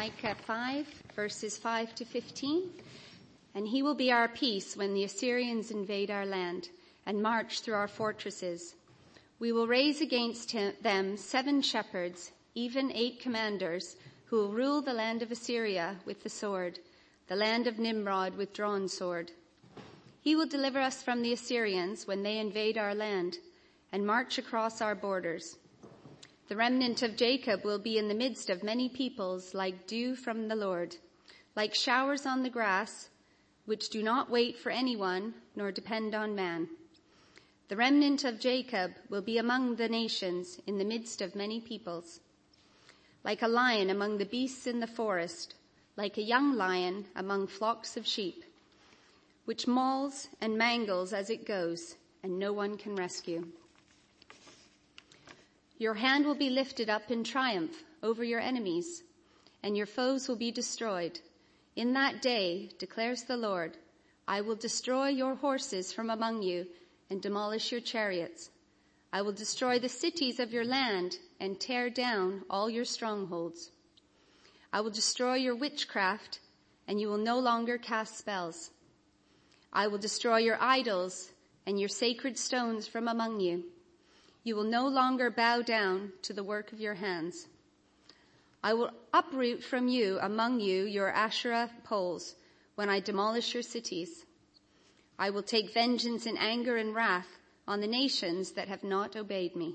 Micah 5, verses 5 to 15. And he will be our peace when the Assyrians invade our land and march through our fortresses. We will raise against them 7 shepherds, even 8 commanders, who will rule the land of Assyria with the sword, the land of Nimrod with drawn sword. He will deliver us from the Assyrians when they invade our land and march across our borders. The remnant of Jacob will be in the midst of many peoples, like dew from the Lord, like showers on the grass, which do not wait for anyone nor depend on man. The remnant of Jacob will be among the nations in the midst of many peoples. Like a lion among the beasts in the forest, like a young lion among flocks of sheep, which mauls and mangles as it goes, and no one can rescue. Your hand will be lifted up in triumph over your enemies, and your foes will be destroyed. In that day, declares the Lord, I will destroy your horses from among you and demolish your chariots. I will destroy the cities of your land and tear down all your strongholds. I will destroy your witchcraft, and you will no longer cast spells. I will destroy your idols and your sacred stones from among you. You will no longer bow down to the work of your hands. I will uproot from you among you your Asherah poles when I demolish your cities. I will take vengeance in anger and wrath on the nations that have not obeyed me.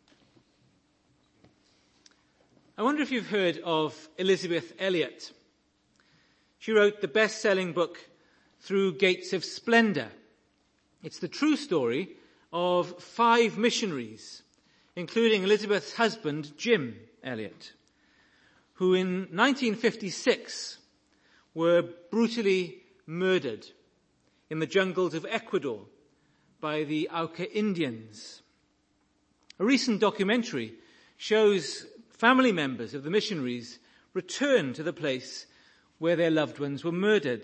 I wonder if you've heard of Elisabeth Elliot. She wrote the best-selling book Through Gates of Splendor. It's the true story of 5 missionaries, including Elizabeth's husband, Jim Elliot, who in 1956 were brutally murdered in the jungles of Ecuador by the Auca Indians. A recent documentary shows family members of the missionaries return to the place where their loved ones were murdered.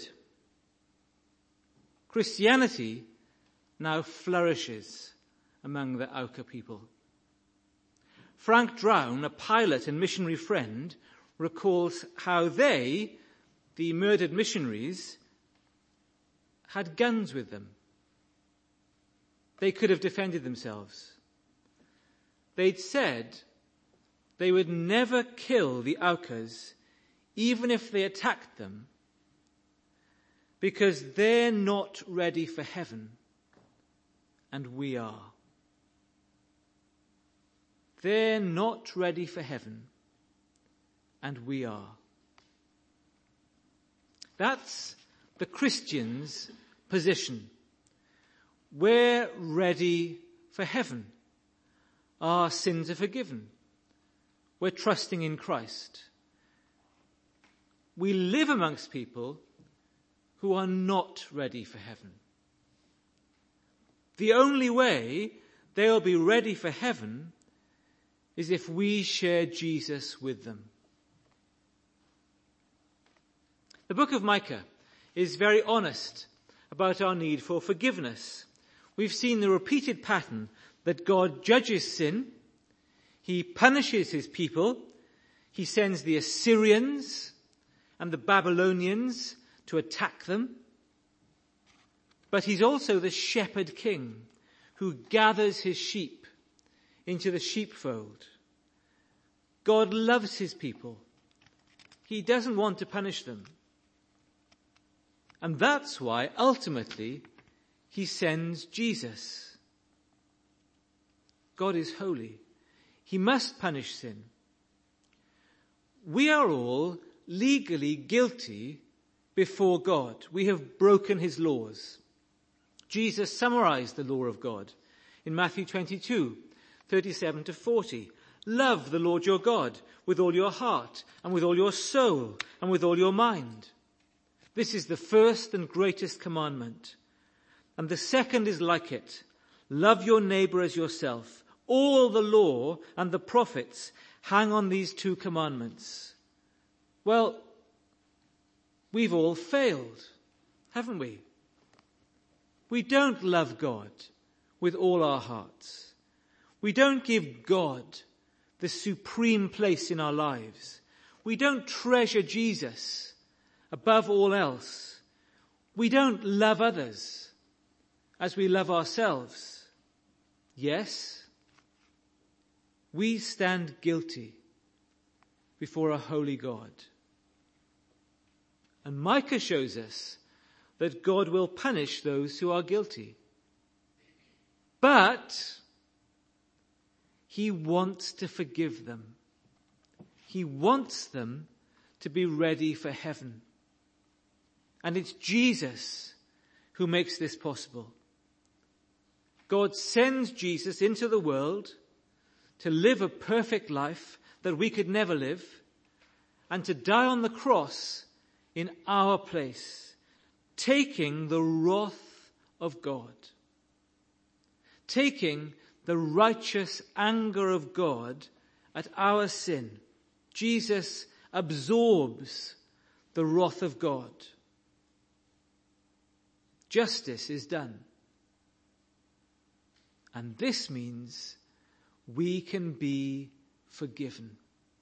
Christianity now flourishes among the Auca people. Frank Drown, a pilot and missionary friend, recalls how they, the murdered missionaries, had guns with them. They could have defended themselves. They'd said they would never kill the Aucas, even if they attacked them, because they're not ready for heaven, and we are. They're not ready for heaven, and we are. That's the Christian's position. We're ready for heaven. Our sins are forgiven. We're trusting in Christ. We live amongst people who are not ready for heaven. The only way they'll be ready for heaven is if we share Jesus with them. The book of Micah is very honest about our need for forgiveness. We've seen the repeated pattern that God judges sin, he punishes his people, he sends the Assyrians and the Babylonians to attack them. But he's also the shepherd king who gathers his sheep into the sheepfold. God loves his people. He doesn't want to punish them. And that's why ultimately he sends Jesus. God is holy. He must punish sin. We are all legally guilty before God. We have broken his laws. Jesus summarized the law of God in Matthew 22, 37 to 40. Love the Lord your God with all your heart and with all your soul and with all your mind. This is the first and greatest commandment. And the second is like it. Love your neighbor as yourself. All the law and the prophets hang on these 2 commandments. Well, we've all failed, haven't we? We don't love God with all our hearts. We don't give God the supreme place in our lives. we don't treasure Jesus above all else, we don't love others as we love ourselves, yes, we stand guilty before a holy God. And Micah shows us that God will punish those who are guilty. But he wants to forgive them. He wants them to be ready for heaven. And it's Jesus who makes this possible. God sends Jesus into the world to live a perfect life that we could never live, and to die on the cross in our place, taking the wrath of God, taking the righteous anger of God at our sin. Jesus absorbs the wrath of God. Justice is done. And this means we can be forgiven.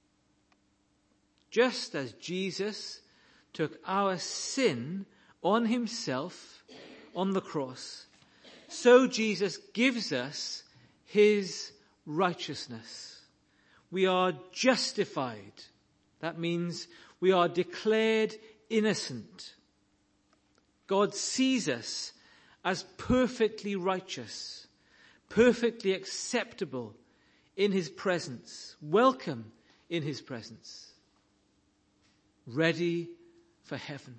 Just as Jesus took our sin on himself on the cross, so Jesus gives us his righteousness. We are justified. That means we are declared innocent. God sees us as perfectly righteous, perfectly acceptable in his presence, welcome in his presence, ready for heaven.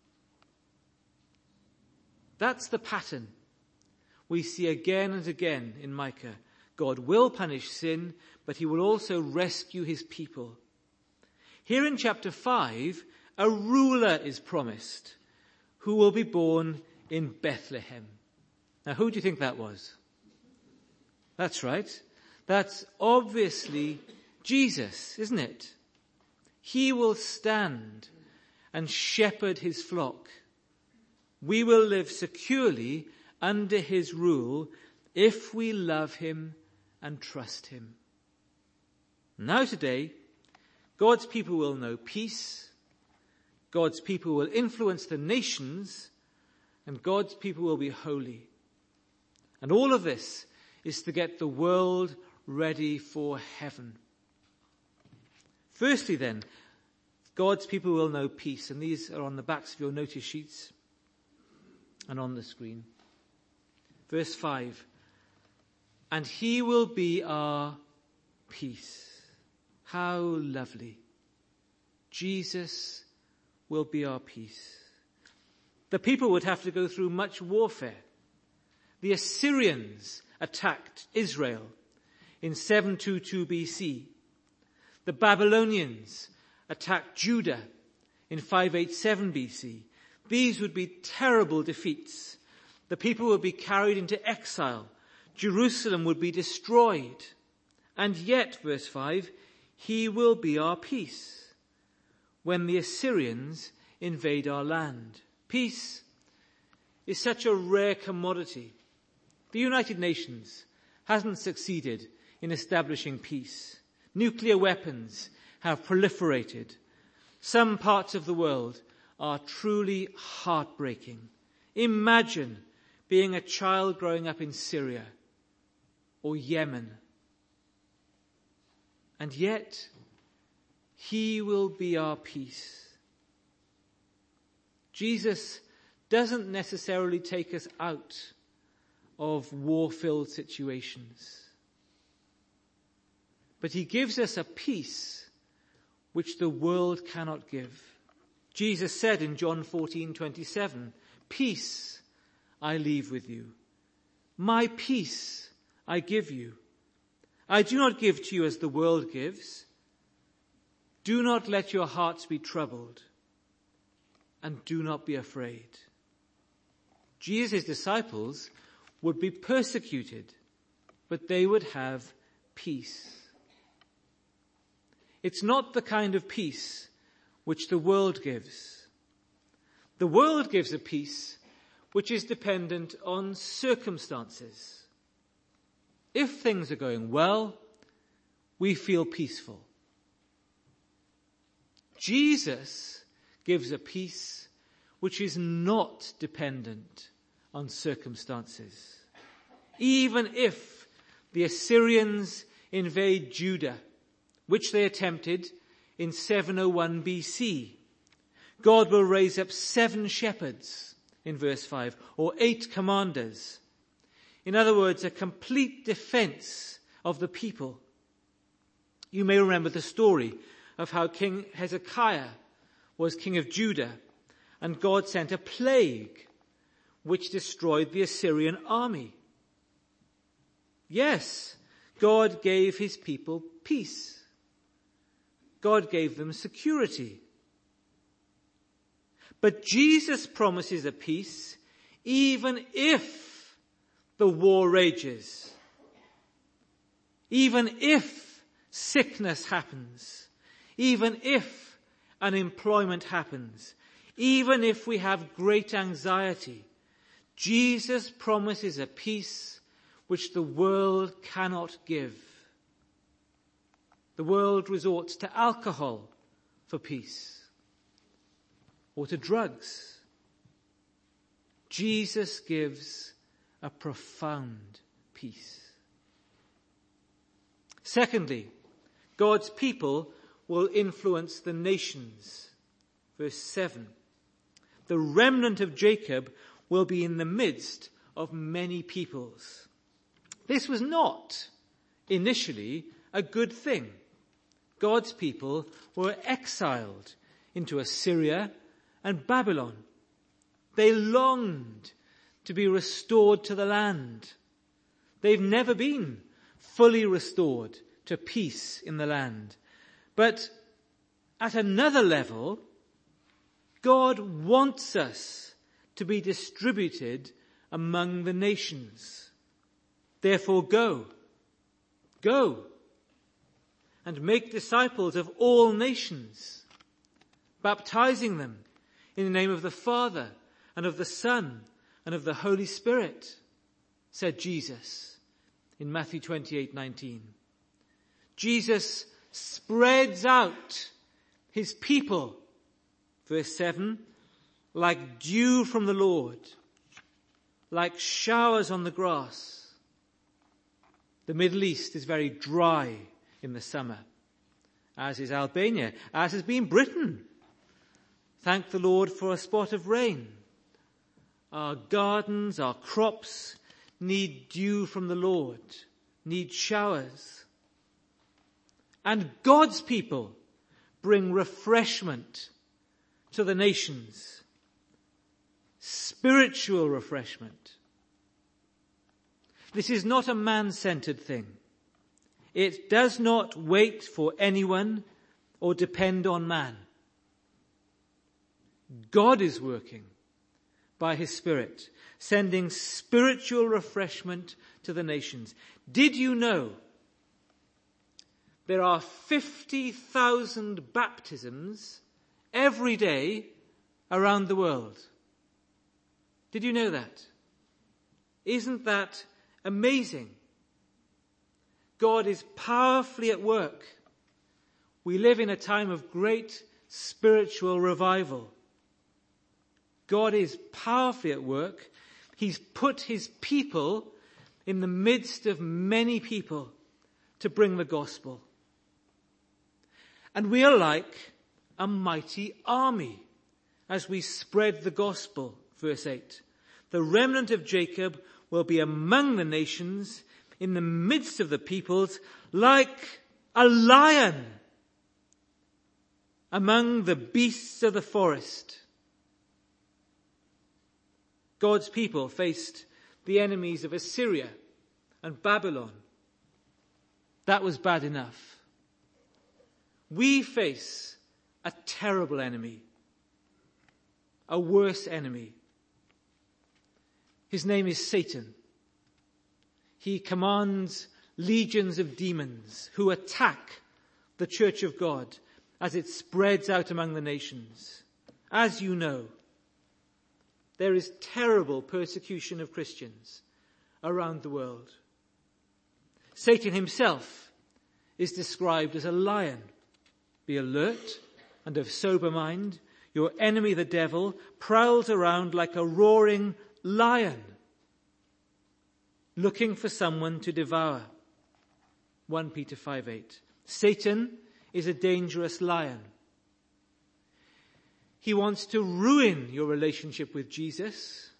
That's the pattern we see again and again in Micah. God will punish sin, but he will also rescue his people. Here in chapter 5, a ruler is promised who will be born in Bethlehem. Now, who do you think that was? That's right. That's obviously Jesus, isn't it? He will stand and shepherd his flock. We will live securely under his rule if we love him and trust him. Now today, God's people will know peace, God's people will influence the nations, and God's people will be holy. And all of this is to get the world ready for heaven. Firstly then, God's people will know peace, and these are on the backs of your notice sheets and on the screen. Verse 5, and he will be our peace. How lovely. Jesus will be our peace. The people would have to go through much warfare. The Assyrians attacked Israel in 722 BC. The Babylonians attacked Judah in 587 BC. These would be terrible defeats. The people would be carried into exile. Jerusalem would be destroyed. And yet, verse 5, he will be our peace when the Assyrians invade our land. Peace is such a rare commodity. The United Nations hasn't succeeded in establishing peace. Nuclear weapons have proliferated. Some parts of the world are truly heartbreaking. Imagine being a child growing up in Syria or Yemen. And yet, he will be our peace. Jesus doesn't necessarily take us out of war-filled situations, but he gives us a peace which the world cannot give. Jesus said in John 14:27, peace I leave with you. My peace I give you. I do not give to you as the world gives. Do not let your hearts be troubled, and do not be afraid. Jesus' disciples would be persecuted, but they would have peace. It's not the kind of peace which the world gives. The world gives a peace which is dependent on circumstances. If things are going well, we feel peaceful. Jesus gives a peace which is not dependent on circumstances. Even if the Assyrians invade Judah, which they attempted in 701 BC, God will raise up 7 shepherds in verse 5, or 8 commanders. In other words, a complete defense of the people. You may remember the story of how King Hezekiah was king of Judah, and God sent a plague which destroyed the Assyrian army. Yes, God gave his people peace. God gave them security. But Jesus promises a peace even if the war rages, even if sickness happens, even if unemployment happens, even if we have great anxiety. Jesus promises a peace which the world cannot give. The world resorts to alcohol for peace, or to drugs. Jesus gives a profound peace. Secondly, God's people will influence the nations. Verse 7. The remnant of Jacob will be in the midst of many peoples. This was not initially a good thing. God's people were exiled into Assyria and Babylon. They longed to be restored to the land. They've never been fully restored to peace in the land. But at another level, God wants us to be distributed among the nations. Therefore go and make disciples of all nations, baptizing them in the name of the Father and of the Son and of the Holy Spirit, said Jesus in Matthew 28:19. Jesus spreads out his people, verse 7, like dew from the Lord, like showers on the grass. The Middle East is very dry in the summer, as is Albania, as has been Britain. Thank the Lord for a spot of rain. Our gardens, our crops need dew from the Lord, need showers. And God's people bring refreshment to the nations, spiritual refreshment. This is not a man-centered thing. It does not wait for anyone or depend on man. God is working by his Spirit, sending spiritual refreshment to the nations. Did you know there are 50,000 baptisms every day around the world? Did you know that? Isn't that amazing? God is powerfully at work. We live in a time of great spiritual revival. God is powerfully at work. He's put his people in the midst of many people to bring the gospel. And we are like a mighty army as we spread the gospel, verse 8. The remnant of Jacob will be among the nations, in the midst of the peoples, like a lion among the beasts of the forest. God's people faced the enemies of Assyria and Babylon. That was bad enough. We face a terrible enemy, a worse enemy. His name is Satan. He commands legions of demons who attack the church of God as it spreads out among the nations. As you know, there is terrible persecution of Christians around the world. Satan himself is described as a lion. Be alert and of sober mind, your enemy the devil prowls around like a roaring lion, looking for someone to devour. 1 Peter 5:8. Satan is a dangerous lion. He wants to ruin your relationship with Jesus.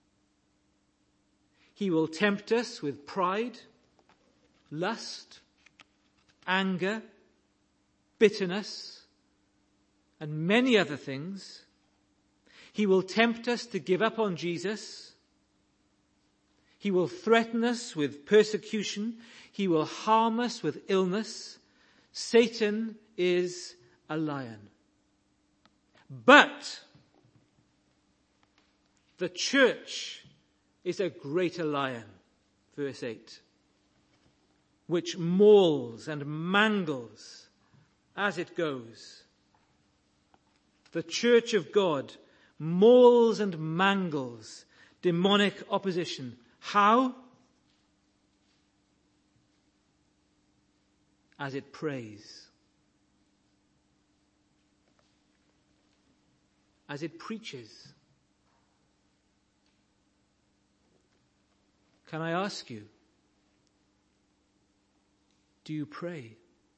He will tempt us with pride, lust, anger, bitterness, and many other things. He will tempt us to give up on Jesus. He will threaten us with persecution. He will harm us with illness. Satan is a lion. But the church is a greater lion, verse 8, which mauls and mangles as it goes. The church of God mauls and mangles demonic opposition. How? As it prays. As it preaches. Can I ask you, do you pray?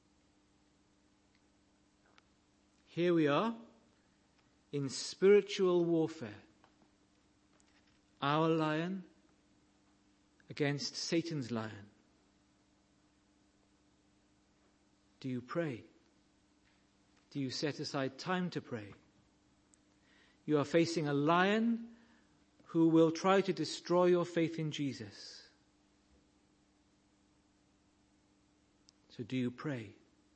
Here we are in spiritual warfare. Our lion against Satan's lion. Do you pray? Do you set aside time to pray? You are facing a lion who will try to destroy your faith in Jesus. So do you pray?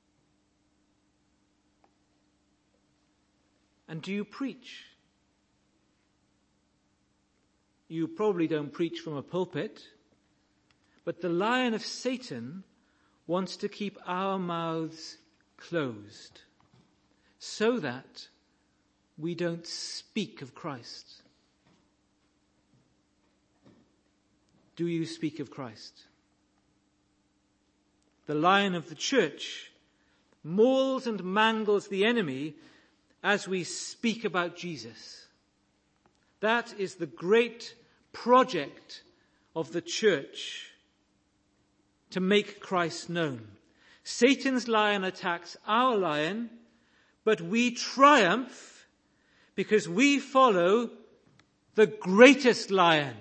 And do you preach? You probably don't preach from a pulpit, but the lion of Satan wants to keep our mouths closed so that we don't speak of Christ. Do you speak of Christ? The lion of the church mauls and mangles the enemy as we speak about Jesus. That is the great project of the church, to make Christ known. Satan's lion attacks our lion, but we triumph because we follow the greatest lion.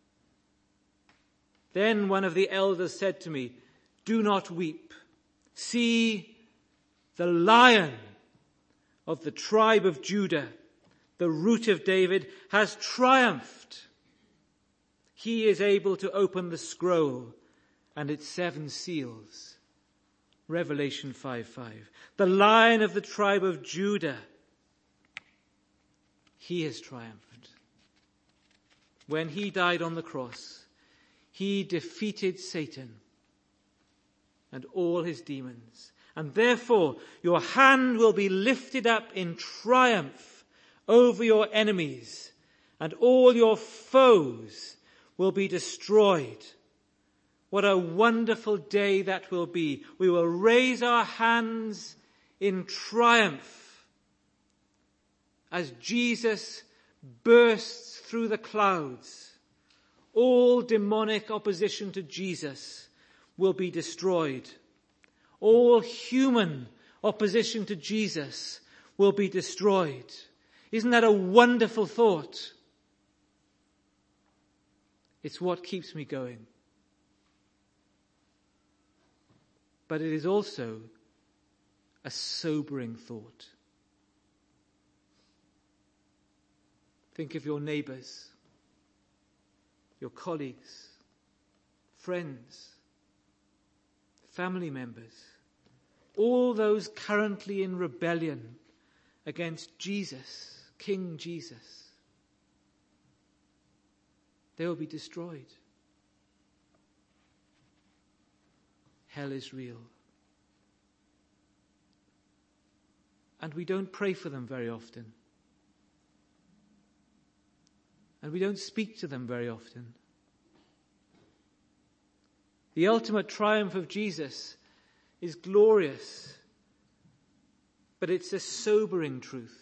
Then one of the elders said to me, "Do not weep. See, the lion of the tribe of Judah, the root of David, has triumphed. He is able to open the scroll and its 7 seals." Revelation 5:5. The lion of the tribe of Judah, he has triumphed. When he died on the cross, he defeated Satan and all his demons. And therefore, your hand will be lifted up in triumph over your enemies, and all your foes will be destroyed. What a wonderful day that will be. We will raise our hands in triumph as Jesus bursts through the clouds. All demonic opposition to Jesus will be destroyed. All human opposition to Jesus will be destroyed. Isn't that a wonderful thought? It's what keeps me going. But it is also a sobering thought. Think of your neighbors, your colleagues, friends, family members, all those currently in rebellion against Jesus, King Jesus. They will be destroyed. Hell is real. And we don't pray for them very often. And we don't speak to them very often. The ultimate triumph of Jesus is glorious. but it's a sobering truth.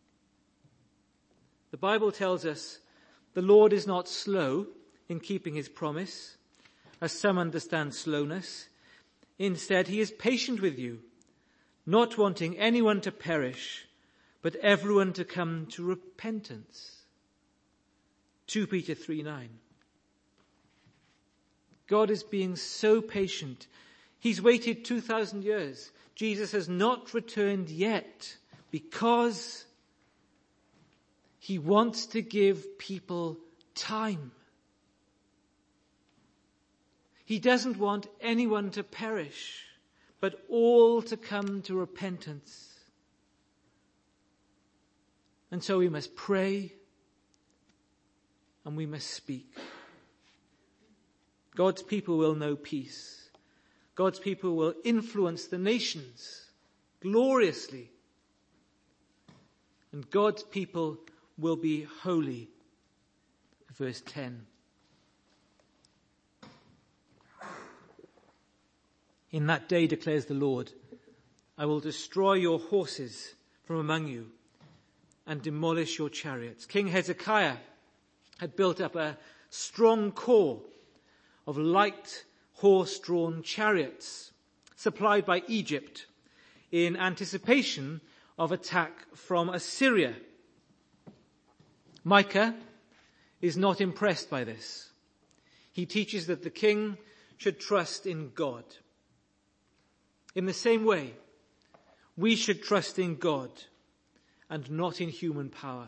The Bible tells us the Lord is not slow in keeping his promise, as some understand slowness. Instead, he is patient with you, not wanting anyone to perish, but everyone to come to repentance. 2 Peter 3:9. God is being so patient. He's waited 2,000 years. Jesus has not returned yet because he wants to give people time. He doesn't want anyone to perish, but all to come to repentance. And so we must pray and we must speak. God's people will know peace. God's people will influence the nations gloriously. And God's people will be holy. Verse 10. In that day, declares the Lord, I will destroy your horses from among you and demolish your chariots. King Hezekiah had built up a strong core of light horse-drawn chariots supplied by Egypt in anticipation of attack from Assyria. Micah is not impressed by this. He teaches that the king should trust in God. In the same way, we should trust in God and not in human power.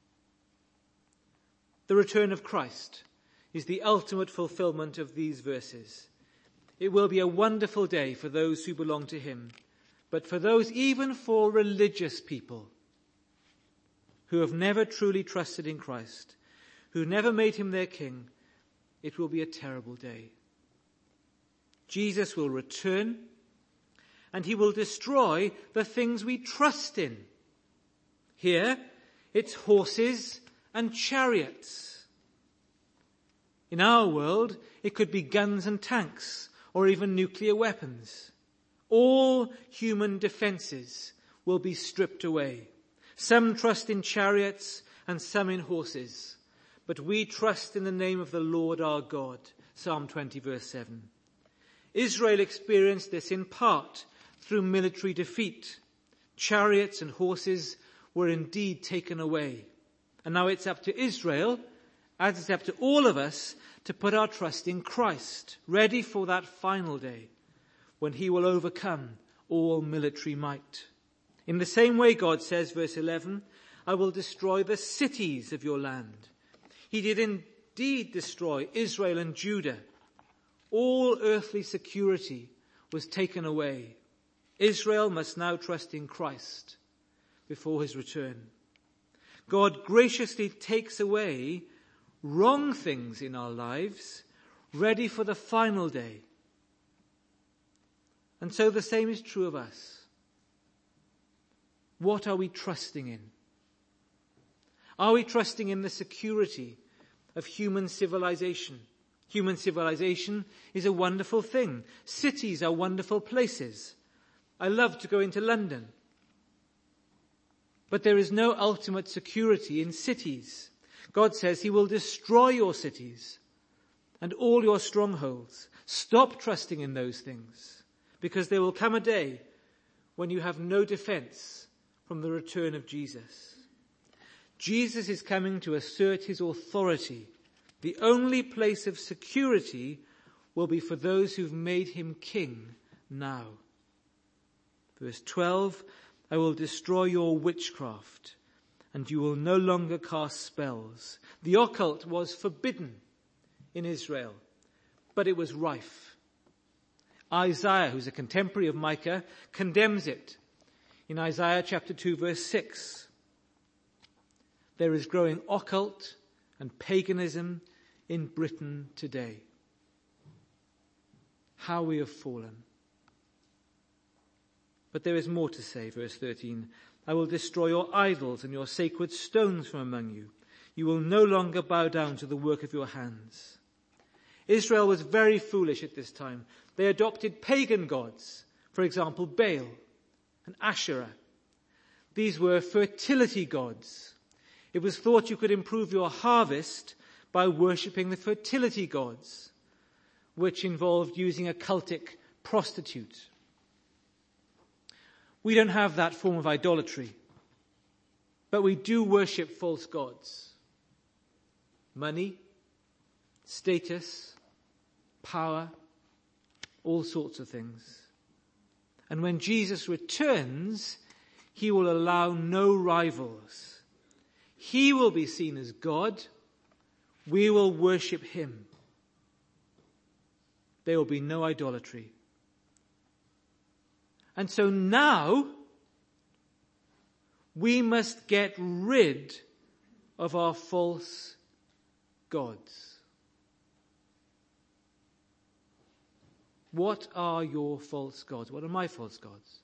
The return of Christ is the ultimate fulfillment of these verses. It will be a wonderful day for those who belong to him, but for those, even for religious people who have never truly trusted in Christ, who never made him their king, it will be a terrible day. Jesus will return and he will destroy the things we trust in. Here, it's horses and chariots. In our world, it could be guns and tanks, or even nuclear weapons. All human defenses will be stripped away. Some trust in chariots and some in horses, but we trust in the name of the Lord our God. Psalm 20 verse 7. Israel experienced this in part through military defeat. Chariots and horses were indeed taken away. And now it's up to Israel, as it's up to all of us, to put our trust in Christ, ready for that final day when he will overcome all military might. In the same way, God says, verse 11, I will destroy the cities of your land. He did indeed destroy Israel and Judah. All earthly security was taken away. Israel must now trust in Christ before his return. God graciously takes away wrong things in our lives, ready for the final day. And so the same is true of us. What are we trusting in? Are we trusting in the security of human civilization? Human civilization is a wonderful thing. Cities are wonderful places. I love to go into London. But there is no ultimate security in cities. God says he will destroy your cities and all your strongholds. Stop trusting in those things, because there will come a day when you have no defense from the return of Jesus. Jesus is coming to assert his authority. The only place of security will be for those who've made him king now. Verse 12, I will destroy your witchcraft, and you will no longer cast spells. The occult was forbidden in Israel, but it was rife. Isaiah, who's a contemporary of Micah, condemns it in Isaiah chapter 2 verse 6. There is growing occult and paganism in Britain today. How we have fallen. But there is more to say, verse 13. I will destroy your idols and your sacred stones from among you. You will no longer bow down to the work of your hands. Israel was very foolish at this time. They adopted pagan gods, for example, Baal and Asherah. These were fertility gods. It was thought you could improve your harvest by worshipping the fertility gods, which involved using a cultic prostitute. We don't have that form of idolatry, but we do worship false gods. Money, status, power, all sorts of things. And when Jesus returns, he will allow no rivals. He will be seen as God. We will worship him. There will be no idolatry. And so now, we must get rid of our false gods. What are your false gods? What are my false gods?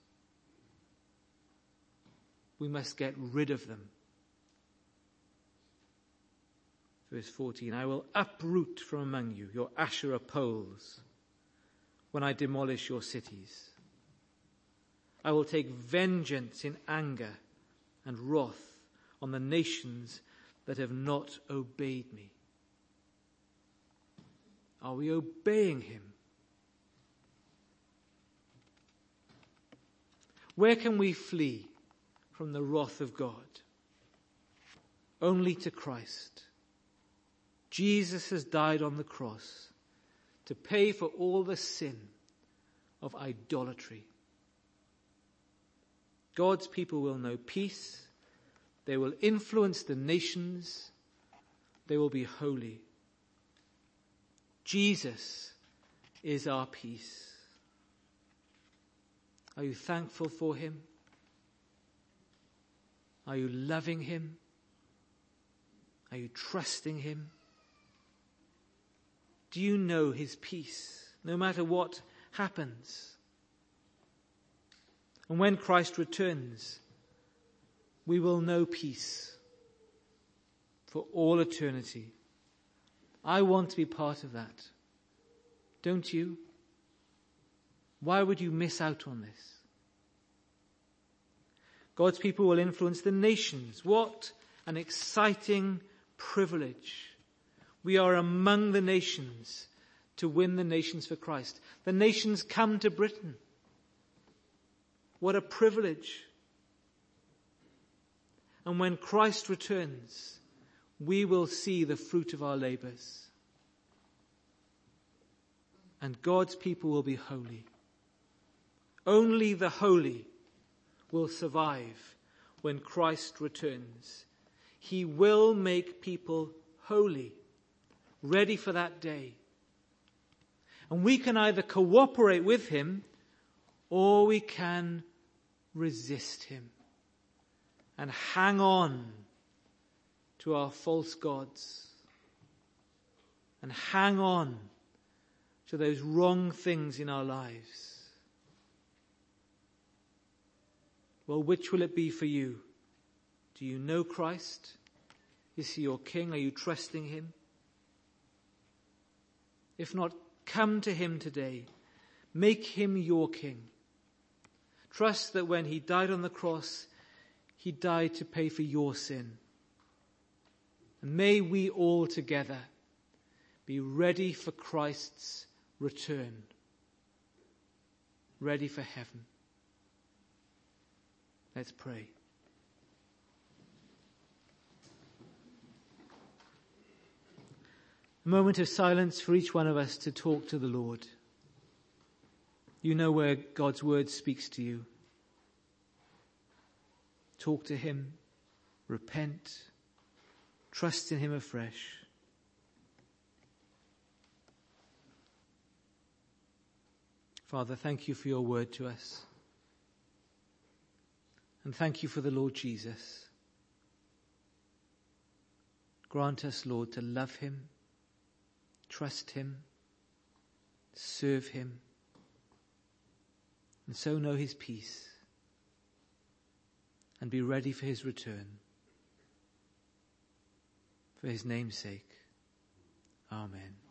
We must get rid of them. Verse 14, I will uproot from among you your Asherah poles when I demolish your cities. I will take vengeance in anger and wrath on the nations that have not obeyed me. Are we obeying him? Where can we flee from the wrath of God? Only to Christ. Jesus has died on the cross to pay for all the sin of idolatry. God's people will know peace. They will influence the nations. They will be holy. Jesus is our peace. Are you thankful for him? Are you loving him? Are you trusting him? Do you know his peace, no matter what happens? And when Christ returns, we will know peace for all eternity. I want to be part of that. Don't you? Why would you miss out on this? God's people will influence the nations. What an exciting privilege. We are among the nations to win the nations for Christ. The nations come to Britain. What a privilege. And when Christ returns, we will see the fruit of our labors. And God's people will be holy. Only the holy will survive when Christ returns. He will make people holy, ready for that day. And we can either cooperate with him or we can resist him and hang on to our false gods and hang on to those wrong things in our lives. Well, which will it be for you? Do you know Christ? Is he your King? Are you trusting him? If not, come to him today. Make him your King. Trust that when he died on the cross, he died to pay for your sin. And may we all together be ready for Christ's return. Ready for heaven. Let's pray. A moment of silence for each one of us to talk to the Lord. You know where God's word speaks to you. Talk to him. Repent. Trust in him afresh. Father, thank you for your word to us. And thank you for the Lord Jesus. Grant us, Lord, to love him, trust him, serve him, and so know his peace and be ready for his return. For his name's sake. Amen.